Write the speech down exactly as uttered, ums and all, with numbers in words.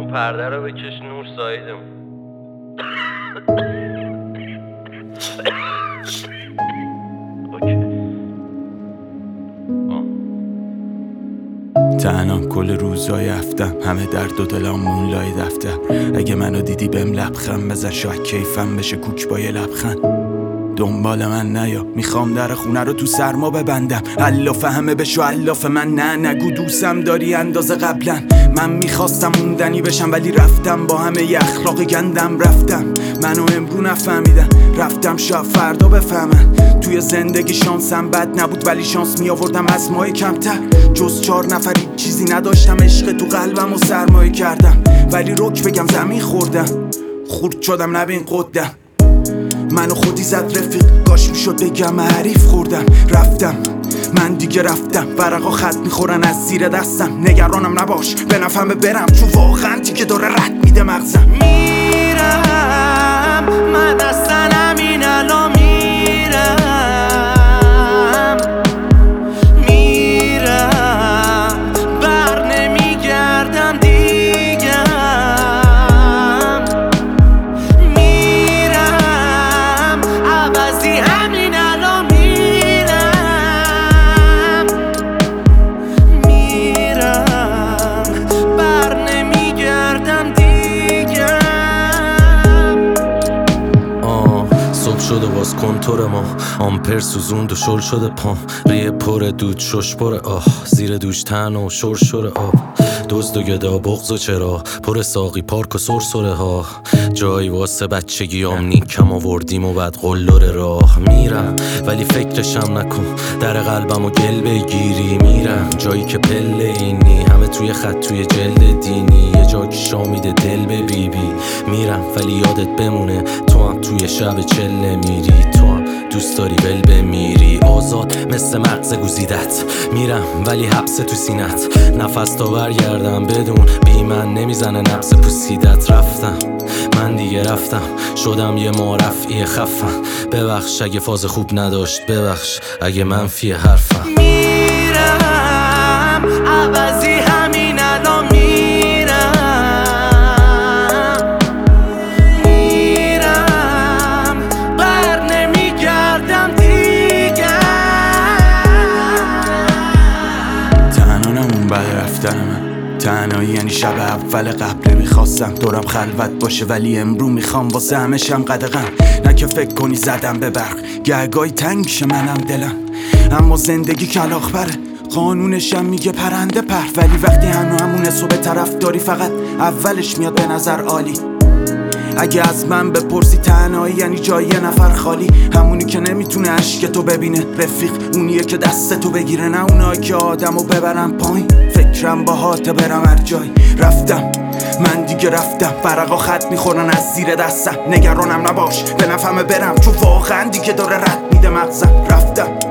اون پرده رو بکش نور سایدمون. تنها کل روزای هفتم، همه درد و دلام مون لای دفتر. اگه منو دیدی بهم لبخند بزن، شاید کیفم بشه کوک با یه لبخند. دنبال من نیا، میخوام در خونه رو تو سرما ببندم. الاف همه بشو الاف من، نه نگو دوستم داری اندازه قبلا. من میخواستم موندنی بشم ولی رفتم با همه ی اخلاق گندم. رفتم منو امرو نفهمیدم، رفتم شاید فردا بفهمن. توی زندگی شانسم بد نبود ولی شانس میآوردم از مای کمتر. جز چهار نفری چیزی نداشتم، عشق تو قلبم و سرمایه کردم. ولی رک بگم زمین خوردم، خورد شدم نبین قدم. منو خودی زد رفیق، کاش میشد بگم حریف خوردم. رفتم من دیگه رفتم، ورقا خط میخورن از زیر دستم. نگرانم نباش به نفهمه برم، چون واقعا دیگه داره رد میده مغزم. میرم من اصلا همین الان میرم، میرم بر نمیگردم دیگه. میرم عوضی همین الان میرم، میرم بر نمیگردم دیگه. آه صبح شده باز کنتور ما، آمپر سوزوند و شل شده پام. ریه پر دود شش پره آه، زیر دوش تن و شور شور آب. دزد و گدا بغض و چرا پر ساقی پارک و سرسره ها. جایی واسه بچگیام نیکم آوردیم و بعد قلدر راه. میرم ولی فکرشم نکن، در قلبم و گل بگیری. میرم جایی که پله اینی، همه توی خط توی جلد دینی. یه جا که شامیده دل به بی بی. میرم ولی یادت بمونه تو هم توی شب چله میری. تو هم دوست داری ول بمیری، آزاد مثل مغز گزیدت. میرم ولی حبس تو سینت، نفس تا برگردم بدون بی من نمیزنه نبض پوسیدت. رفتم من دیگه رفتم، شدم یه معرفی خفم. ببخش اگه فاز خوب نداشت، ببخش اگه منفی حرفم. میرم عوضی همین الان میرم، میرم بر نمیگردم دیگه. تنها نمون بعد رفتن من، تنهایی یعنی شب اول قبل. میخواستم دورم خلوت باشه ولی امرو میخوام واسه همه شم قدغن. نه که فکر کنی زدم به برق، گهگاهی تنگ شه منم دلم. اما زندگی کلاغ بره، قانونشم میگه پرنده پر. ولی وقتی هنو همونه صبح طرف داری، فقط اولش میاد به نظر عالی. اگه از من بپرسی تنهایی یعنی جای یه نفر خالی. همونی که نمیتونه عشق تو ببینه رفیق، اونیه که دست تو بگیره، نه اونایی که آدمو ببرن پایین. فکرم با هات برم هر جای. رفتم من دیگه رفتم، ورقا خط میخورن از زیر دستم. نگرانم نباش به نفهمه برم، چون واقعا دیگه داره رد میده مغزم. رفتم